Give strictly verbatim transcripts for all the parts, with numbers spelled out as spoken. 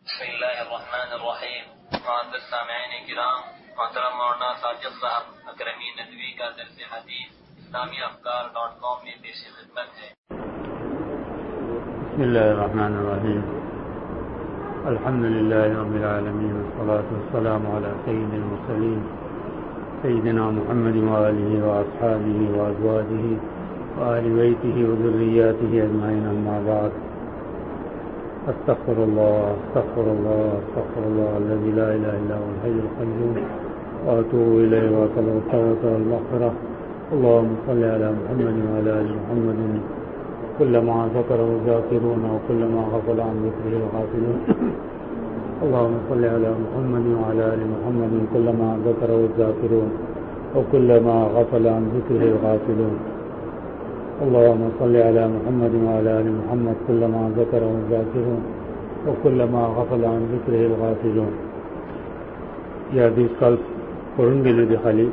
بسم اللہ الرحمن الرحیم. معزز سامعین کرام، محترم مولانا ساجد صاحب اکرمی ندوی کا درس حدیث اسلامی افکار ڈاٹ کام میں پیش خدمت ہے. بسم اللہ الرحمن الرحیم. الحمد للہ رب العالمین والصلاة والسلام علی سید المرسلین سیدنا محمد وآلہ واصحابہ وازواجہ وآل بیتہ وذریاتہ اجمعین، اما بعد. استغفر اللہ استغفر اللہ استغفر اللہ الذی لا الہ الا هو الحی القیوم واتوب الیہ واطلب التوبۃ والمغفرۃ. اللهم صل علی محمد وعلی آل محمد كلما ذكره الذاكرون وكلما غفل عن ذكره الغافلون. اللهم صل على محمد وعلى آل محمد كلما ذكره الذاكرون وكلما غفل عن ذكره الغافلون. اللهم صل على محمد وعلى آل محمد كلما ذكره الذاكرون وكلما غفل عن ذكره الغافلون. یہ حدیث کل پڑھیں گے لے خالی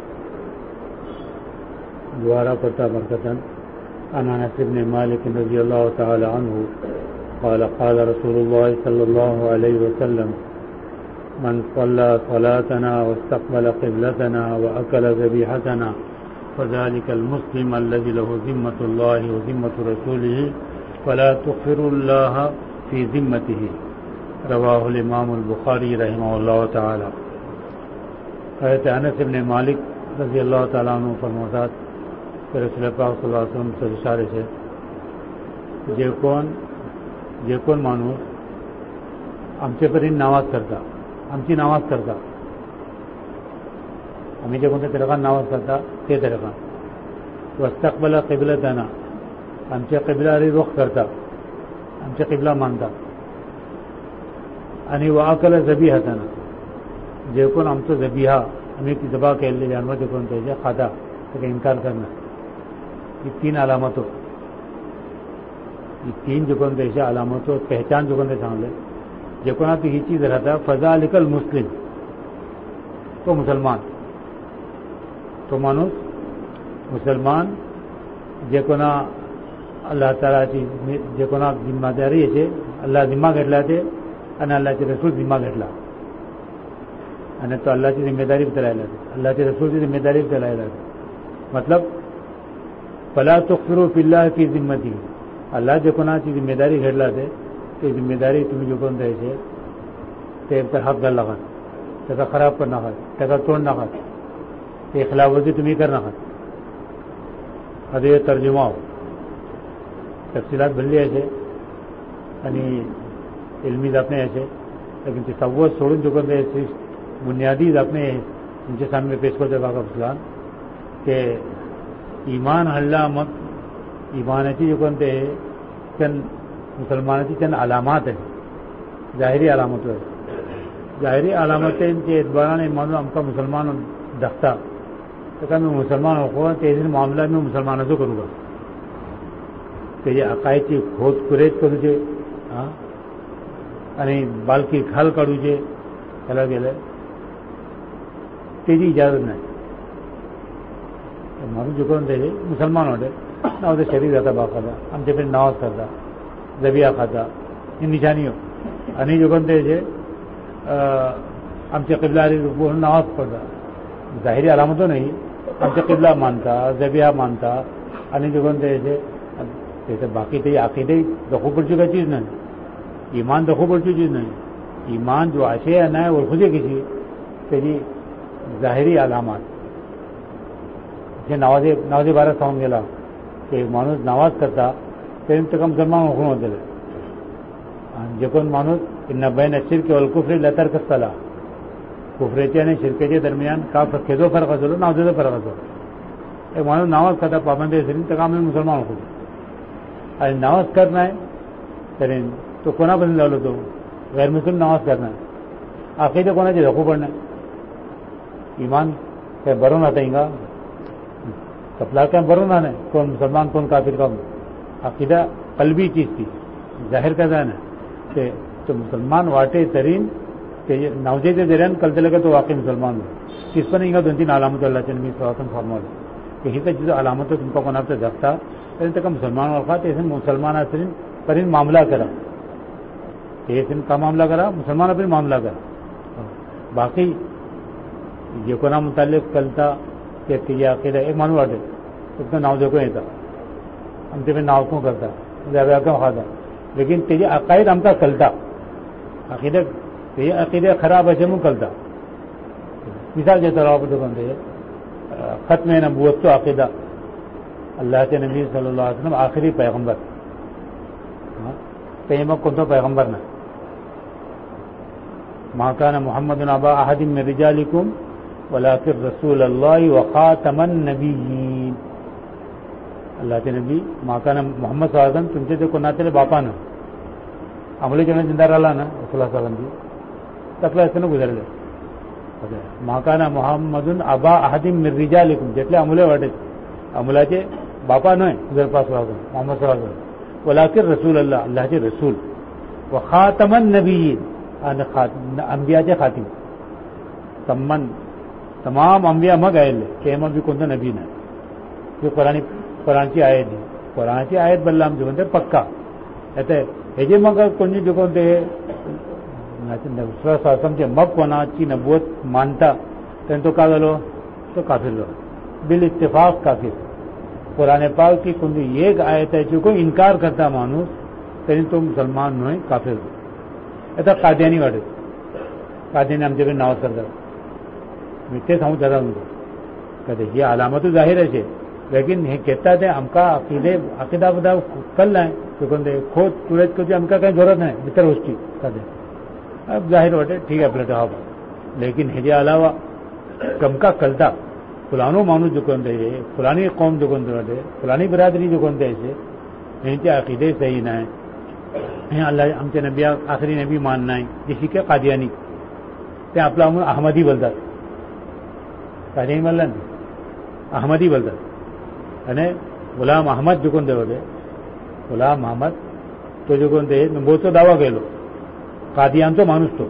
دوبارہ پڑھتا برکتاً. عن انس بن مالك رضي الله تعالى عنه قال قال رسول الله صلى الله عليه وسلم من صلى صلاتنا واستقبل قبلتنا وأكل ذبيحتنا فذلك المسلم الذي له ذمة الله وذمة رسوله فلا تغفر الله في ذمته. رواه الإمام البخاري رحمه الله تعالى. حضرت انس بن مالک رضی اللہ تعالیٰ عنہ فرماتے کہ رسول پاک صلی اللہ علیہ وسلم سے اشارے سے جے کون جے کون مانوس आमचे परीन नावाज करता आमची नावाज करता आम्ही जे कोणत्या तरेकान नावाज करता ते तरेकान वस्तकबला क़िबलतना आमच्या क़िबलारी रुख करता आमच्या क़िबला मानता आणि वाअकल ज़बीहतना जे कोण आमचो ज़बीहा आम्ही ती जबा केलेले जानवर जे कोण त्याचे खाता त्याचा इन्कार करना. ये तीन अलामतों ये तीन जो कोण त्याच्या अलामतों पहचान जो कोण ते सांगले जे कोणा ती ही चीज राहता फजालिकल मुस्लिम तो मुसलमान तो माणूस मुसलमान जे कोणा अल्लाह तालाची जे कोणा जिम्मेदारी आहे अल्लाह जिम्मा घेतला ते आणि अल्लाहचे रसूल जिम्मा घेतला आणि तो अल्लाहची जिम्मेदारी उतरायला अल्लाहचे रसूलची जिम्मेदारी उतरायला मतलब फला तुग़फिरू फिल्लाह की जिम्मती. अल्लाह जे कोणाची जिम्मेदारी घेतला ते ते जिम्मेदारी तुम्ही जो कोण द्यायचे ते तर हक घाल नका त्याचा खराब कर नका त्याचा तोड नका ते खिलाफवर्जी तुम्ही कर नका. अरे तर्जुमा तफसिलात भरली आहे आणि इल्मी जापणे आहे लेकिन ते सव्वत सोडून जो कोण द्यायचे बुनियादी जापणे तुमचे सामने पेश करते बाबा फसलान के ईमान हल्ला मग ईमानाची जो कोणते चंद मुसलमानाची चंद अलामात आहे जाहिरी अलामत आहे जाहिरी अलामतेंचे एतबाराने मानून आमका मुसलमान दखता तर का मी मुसलमान हो ते मामला मी मुसलमानाचो करूंगा तेजे अकायची खोद कुरेज करूचे हां आणि बालकी खाल काढूचे त्याला गेले तेजी इजाजत नाही. माणूस जो कोण त्याचे मुसलमान होते नाव ते शरीर जाता बापाला आमच्याकडे नावाज करता जबिया खाता ही निशानी हो आणि जो कोण त्याचे आमच्या किबलारी म्हणून नावाज पडता जाहिरी अलामतो नाही आमच्या किबला मानता जबिया मानता आणि जो कोण त्याचे त्याचं बाकी ते आखिदे दखू पडची काही चीज नाही ईमान दखू पडची चीज नाही. ईमान जो आशय नाही ओळखूचे कशी त्याची जाहिरी अलामात जे नावाजे नावाजे बारा सांगून गेला की माणूस नावाज करता ते तुका मुसलमान ओळखून होतले आणि जे कोण माणूस इन्ना बैन शिर्क वल कुफ्री ला तर्क असताला कुफरेच्या आणि शिरकेच्या दरम्यान का खेचो फरक असलो नावजेचो फरक असलो. एक माणूस नावाज करता पाबंदी असेल तर आम्ही मुसलमान ओळखू आणि नावाज कर नाही तरी तो कोणापासून लावलो तो गैर मुस्लिम नावाज करणार आखिदे कोणाचे धोको पडणार ईमान काय बरों आता हिंगा कपला क्या बरों ना कौन मुसलमान कौन काफिर का अकीदा कल्बी चीज थी जाहिर का जाना ते तो मुसलमान वाटे तरीन ते नवजे के दरम्यान कलते लगे तो वाकई मुसलमान हो किस पर हिंगा दोन तीन अलामत अल्लाह चे नबी सल्लल्लाहु फरमाल कि ही जो अलामत तुमका कोणा पे जगता तरी तक मुसलमान ओळखा ते मुसलमान असेल तरी मामला करा हे का मामला करा, मुसलमान अपनी मामला करा. बाकी जे कोणा मुतालिक कळटा ते तिच्या अकिदा एक माणूस वाटेल फक्त नाव देखून येता आनी ते नाव तूं करता जाव्याक खाता, लेकीन तेजे अकायद आमकां कळटा, अकिदे तेजे अकिदे खराब अशें म्हूण कळटा. मिसाल घेता राव देखून ते खत्मे नबुवतचो अकिदा, अल्लाहचे नबी सल्लल्लाहु अलैहि वसल्लम आखिरी पैगंबर, ते मग कोणतो पैगंबर ना. मा काना मुहम्मदुन अबा अहदिन मिन रिजालिकुम वलाकिन रसूलुल्लाहि व खातमन नबिय्यीन. अल्लाहचे नबी मा काना मुहम्मद सल्लल्लाहु अलैहि वसल्लम तुमचे ते कोणातले बापा ना, आमले जेणे जिंदा राहिला ना रसूलुल्लाह सल्लल्लाहु अलैहि वसल्लम तकले असताना गुजरले. मा काना मुहम्मदुन अबा अहदिन मिन रिजालिकुम जेटले अमुले वाटेत अमुलाचे बापा न्हय गुजरपास लागून मुहम्मद सल्लल्लाहु अलैहि वसल्लम, वलाकिन रसूलुल्लाह अल्लाहचे रसूल व खातमन नबिय्यीन आणि अंबियाचे खातीम. तम्मन तमाम अंबिया मग आयले ते मग बी कोणतो नबी ना. जो कुराणी कुराणची आयत दी कुराणाची आयत बल्ला आमचे म्हणते पक्का येते हेजे मग कोणी जो कोणते समजे मग कोणाची नबुवत मानता तेन्ना तो का जालो, तो काफिर जालो बिल इत्तेफाक काफिर. कुराणे पाक की कोणती एक आयताची कोण इन्कार करता माणूस तरी तो मुसलमान न्हय काफिर जालो. आता काद्यानी वाटेत काद्यानी आमचे कडेन नांव करतात, मी ते सांगू जाता कदे ही अलामतू जाहीर अशे, लेकीन हे घेता ते आमकां अकिदे अकिदा बद्दल कळ्ळाय देखून ते खोद तुळेत करची आमकां कांय गरज नाही इतर गोष्टी कदे जाहीर वाटे ठीक आहे आपल्या हा. लेकिन हेजे अलावा आमकां कळटा फुलानो माणूस जो कोण ते फुलानी कौम जो कोण वाटे फुलानी बिरादरी जो कोण ते हेंचे अकिदे सही नाही, हे अल्लाह आमच्या नबिया आखरी नबी मान नाही जशी की कादियानी ते आपला अहमदी बोलतात. कादियानी म्हणला ना अहमदी बोलतात आणि गुलाम अहमद जो कोण ते होते गुलाम अहमद तो जो कोण ते नबुवतचो दावा केलो कादियानचो माणूस तो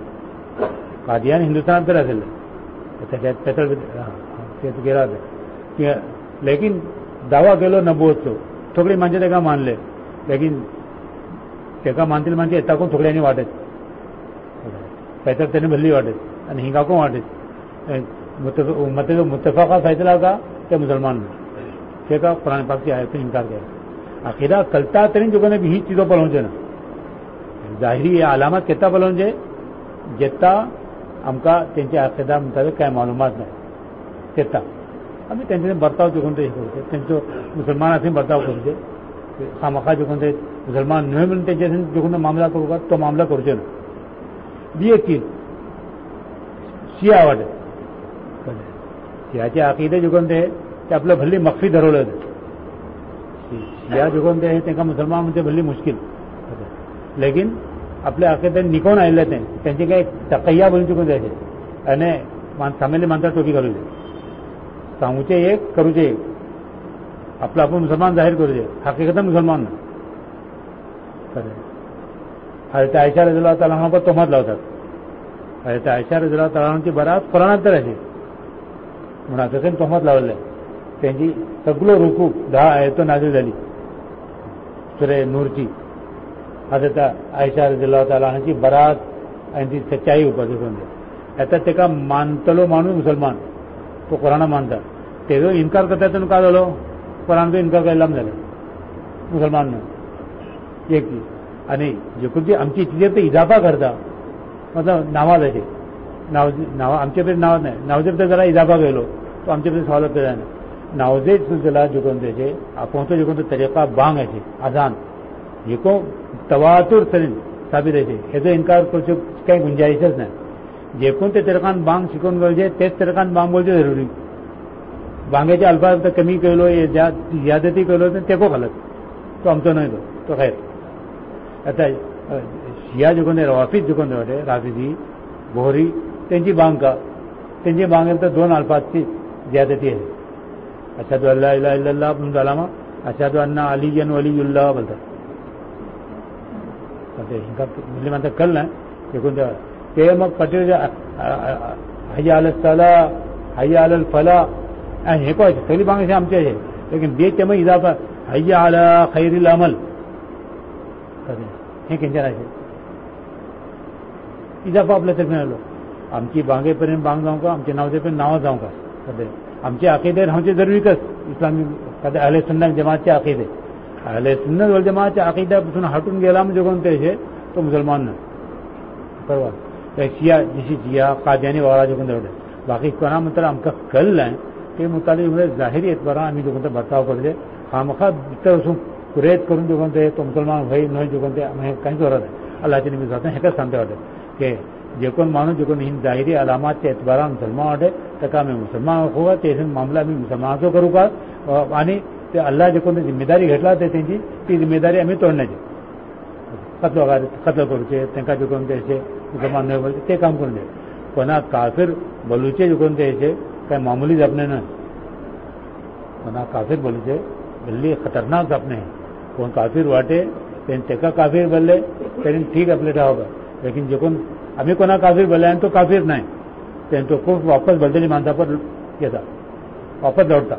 कादियान हिंदुस्थानात तर आसले त्याच्यात गेला ते, लेकिन दावा केलो नबुवतचो सगळी माणसे तेका मानले, लेकिन तेका मानतील माणसे ताकून थोड्यांनी वाटत पैतर त्याने भल्ली वाटत आणि हिंगाकून वाटत मत मुतफाका सायतला का ते मुसलमान तेका कुरान पाकची आयत इन्कार केला. अकिदा कळटा तरी जो ही चीजो पळोवचे ना, जाहिरी अलामत केता पळोवचे जेता आमकां तेंचे अकिदा मुताबिक कांय मालुमात नाही तेता आमी तेंचे बर्ताव जो कोण ते करचे तेंचो मुसलमान अशें बर्ताव करचे, खामखा जो कोण ते मुसलमान न्हय म्हणून तेंचे जो कोण मामला करू तो मामला करचे ना. बी एक चीज शिया वाटत शियाचे अकिदे जो कोण ते आपलं भल्ली मख्फी धरवलं शिया जो कोण ते तेंका मुसलमान म्हणजे भल्ली मुश्किल, लेकिन आपल्या अकिदे निकोन आयिल्ले ते तेंचे काही तकय्या बोलून चुकून जायचे आणि सामेली मानता टोपी घालूचे सांगूचे एक करूचे एक आपला आपण मुसलमान जाहीर करूचे हकीकतन मुसलमान ना. हजरत आयशा रज़ियल्लाहु ताला अन्हा पर तोहमत लावतात. हजरत आयशा रज़ियल्लाहु ताला अन्हाची बरात कुराणात तर अशी मुनाफिकीन तोहमत लावले त्यांची सगळं रुकू दहा आयतो नाझिल झाली सूरे नूरची. हजरत आयशा रज़ियल्लाहु ताला अन्हाची बरात आणि ती सच्चाई उपर देखून आता तेका मानतलो माणूस मुसलमान तो कुराणा मानता तेजो इन्कार करता तेन्ना काय जालो कुराणाचो इन्कार केला जालें मुसलमान न्हय एक आणि जे आमची तिजेर ते इजाफा करता मतलब नावाजाचे नाव नाव आमचे पर्यंत नाव नाही नावजे तर जरा इजाफा केलो तो आमचे पर्यंत सवाल जाय ना. नावजे सिलसिला जो कोण तेचे आपोवचो जो कोण तो तरीका बांग आहे आजान हेको तवातूर तरेन साबीत आहे हेजो इन्कार करचो काही गुंजाईशच नाही. जे कोण ते तरीकान बांग शिकून गरजे तेच तरीकान बांग बोलचे जरुरी. बांगेचे अल्फाज कमी केलो ज्यादती केलो तेको घालत तो आमचो न्हय तो खैर. आता शिया जो कोण रवाफीज जो कोण वाटे राफिजी बोहरी तेंची बांग का तेंची बांगेल तर दोन अल्फाजची ज्यादती आहे. अशादु अल्ला इलाहा इल्लल्लाह म्हणून झाला मग अशादु अन्ना अलियन वलियुल्लाह बोलतात. हिंका म्हणजे म्हणतात कल ना देखून ते मग पटेल हय्या अलल सलाह हय्या अलल फलाह हे काय सगळी बांग अशी आमचे आहे, लेकिन बे ते मग इजाफा हय्या अला खैरिल अमल हे केंच्या राहते इजाफा आपल्या तर्फे आलो आमची बांगे पर्यंत बांग जावंक आमचे नांवाचे पर्यंत नांवां जावंक कदें आमचे आकिदेर हांवचे जरुरीकच इस्लामी कदें अहले सुन्नत जमातचे आकिदे अहले सुन्नत वल जमातचे आकिदा पसून हाटून गेला म्हणजे कोण तेजे तो मुसलमान ना परवा शिया जशी शिया कादियानी वाला जो कोण बाकी कोणा म्हणटा आमकां कळ्ळें ते मुतालीक जाहीर एतबारां आमी जो कोण बर्ताव करचे खामखा भितर वचून कुरेत करून जो कोण ते तो मुसलमान व्हय न्हय जो कोण ते कांयच गरज ना अल्लाचे निमित्त जाता हेकाच सांगता वाटे की जे कोण माणूस जे कोण ही जाहिरी अलामातच्या एतबारान मुसलमान वाटे ताका आमी मुसलमान वळखूंक ते मामला आमी मुसलमानाचो करूंक आनी ते अल्लाह जे कोण जिम्मेदारी घेतला ते तेंची ती जिम्मेदारी आमी तोडण्याची कतलो कतल करचे तांकां जे कोण तेचे मुसलमान न्हय बोलचे ते काम करून दे कोणाक काफीर बोलूचे जे कोण तेचे काय मामुली जापणे न्हय कोणाक काफीर बोलूचे बल्ली खतरनाक जापणे कोण काफीर वाटे ताका काफीर बोलले तेणी ठीक आपले ठावप लेकिन जे कोण आमी कोणाक काफीर बोलले आनी तो काफीर न्हय तें तो खूब वापस बलतली मानता पर येता वापस दवरता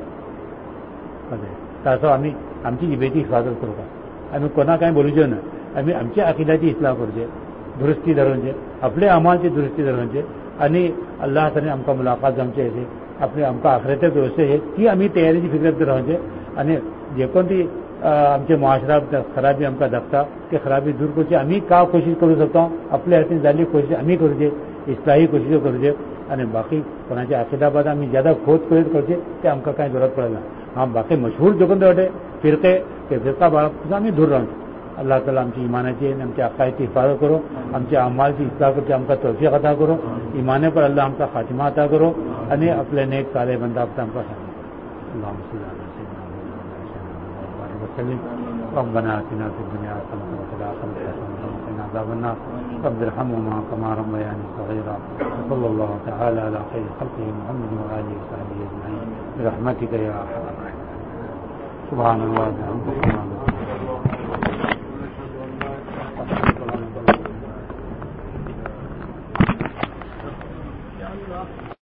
ताचो आमी आमची जिबेची हिफाजत करता आमी कोणाक कांय बोलूचे न्हय आमी आमच्या अकिदाची इस्लाह करचे दुरुस्ती धरवचे आपले अमालची दुरुस्ती धरवचे आनी अल्लाह ताणें आमकां मुलाकात जावचे हेजे आपले आमकां आखरेते दवरचे ती आमी तयारीची फिकरत रावचे आनी जे कोण ती आमचे मुआशरात खराबी आमकां धाकता ते खराबी दूर करची आमी का कोशिश करूं शकता आपल्या हातीन जाल्ली कोशिश आमी करचे इस्लाही कोशिशो करचे आनी बाकी कोणाच्या आकिदाबाद आमी ज्यादा खोद करीत करचे ते आमकां कांय जरूरत पडना हां बाकी मशहूर जो कोण वाटे फिरके ते फिरका बाळा आमी दूर रावचे अल्लाह ताला आमची इमानाची आनी आमच्या अकायची हिफाजत करो आमच्या अमालची इस्लाह करची आमकां तौफीक अता करो इमाने पर अल्लाह आमकां खातिमा अता करो आनी आपले नेक साले बंदा आमकां सांग اللهم صل على سيدنا محمد وسلم ربنا آتنا في الدنيا حسنة وفي الآخرة حسنة وقنا عذاب النار رب ارحمهما كما ربياني صغيرا وصلى الله تعالى على خير خلقه محمد وآله وصحبه أجمعين برحمتك يا أرحم الراحمين سبحان الله وبحمده